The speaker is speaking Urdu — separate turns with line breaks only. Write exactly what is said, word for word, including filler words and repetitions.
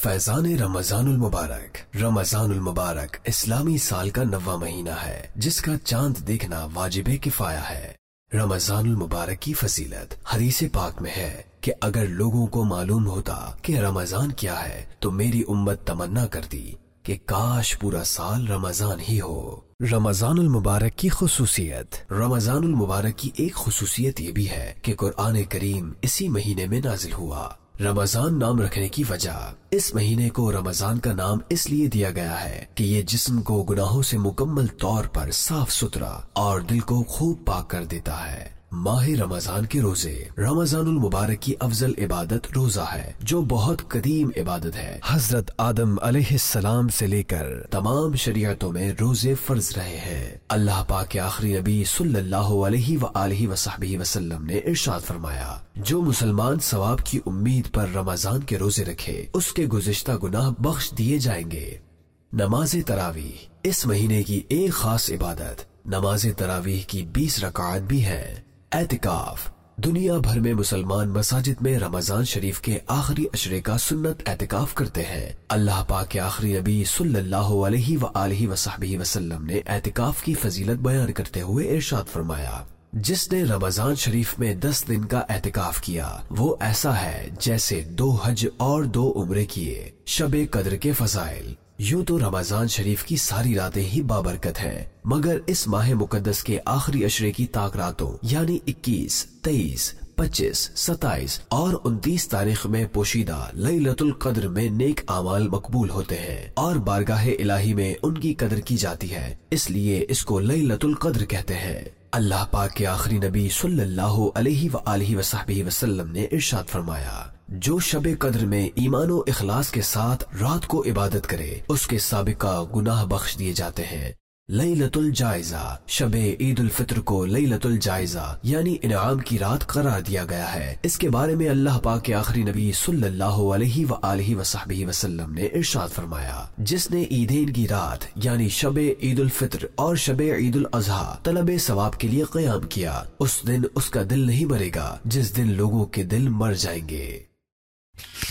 فیضان رمضان المبارک۔ رمضان المبارک اسلامی سال کا نواں مہینہ ہے جس کا چاند دیکھنا واجب کفایہ ہے۔ رمضان المبارک کی فضیلت حدیث پاک میں ہے کہ اگر لوگوں کو معلوم ہوتا کہ رمضان کیا ہے تو میری امت تمنا کرتی کہ کاش پورا سال رمضان ہی ہو۔ رمضان المبارک کی خصوصیت۔ رمضان المبارک کی ایک خصوصیت یہ بھی ہے کہ قرآن کریم اسی مہینے میں نازل ہوا۔ رمضان نام رکھنے کی وجہ، اس مہینے کو رمضان کا نام اس لیے دیا گیا ہے کہ یہ جسم کو گناہوں سے مکمل طور پر صاف ستھرا اور دل کو خوب پاک کر دیتا ہے۔ ماہ رمضان کے روزے۔ رمضان المبارک کی افضل عبادت روزہ ہے جو بہت قدیم عبادت ہے۔ حضرت آدم علیہ السلام سے لے کر تمام شریعتوں میں روزے فرض رہے ہیں۔ اللہ پاک کے آخری نبی صلی اللہ علیہ وآلہ وصحبہ وسلم نے ارشاد فرمایا، جو مسلمان ثواب کی امید پر رمضان کے روزے رکھے اس کے گزشتہ گناہ بخش دیے جائیں گے۔ نماز تراویح۔ اس مہینے کی ایک خاص عبادت نماز تراویح کی بیس رکعات بھی ہے۔ اعتکاف۔ دنیا بھر میں مسلمان مساجد میں رمضان شریف کے آخری عشرے کا سنت اعتکاف کرتے ہیں۔ اللہ پاک کے آخری نبی صلی اللہ علیہ وآلہ وصحبہ وسلم نے اعتکاف کی فضیلت بیان کرتے ہوئے ارشاد فرمایا، جس نے رمضان شریف میں دس دن کا اعتکاف کیا وہ ایسا ہے جیسے دو حج اور دو عمرے کیے۔ شب قدر کے فضائل۔ یوں تو رمضان شریف کی ساری راتیں ہی بابرکت ہیں، مگر اس ماہ مقدس کے آخری عشرے کی طاق راتوں یعنی اکیس، تیئیس، پچیس، ستائیس اور انتیس تاریخ میں پوشیدہ لیلۃ القدر میں نیک اعمال مقبول ہوتے ہیں اور بارگاہ الہی میں ان کی قدر کی جاتی ہے، اس لیے اس کو لیلۃ القدر کہتے ہیں۔ اللہ پاک کے آخری نبی صلی اللہ علیہ وآلہ وصحبہ وسلم نے ارشاد فرمایا، جو شب قدر میں ایمان و اخلاص کے ساتھ رات کو عبادت کرے اس کے سابقہ گناہ بخش دیے جاتے ہیں۔ لیلۃ الجائزہ۔ شب عید الفطر کو لیلۃ الجائزہ یعنی انعام کی رات قرار دیا گیا ہے۔ اس کے بارے میں اللہ پاک کے آخری نبی صلی اللہ علیہ وآلہ وصحبہ وسلم نے ارشاد فرمایا، جس نے عیدین کی رات یعنی شب عید الفطر اور شب عید الاضحیٰ طلب ثواب کے لیے قیام کیا اس دن اس کا دل نہیں مرے گا جس دن لوگوں کے دل مر جائیں گے۔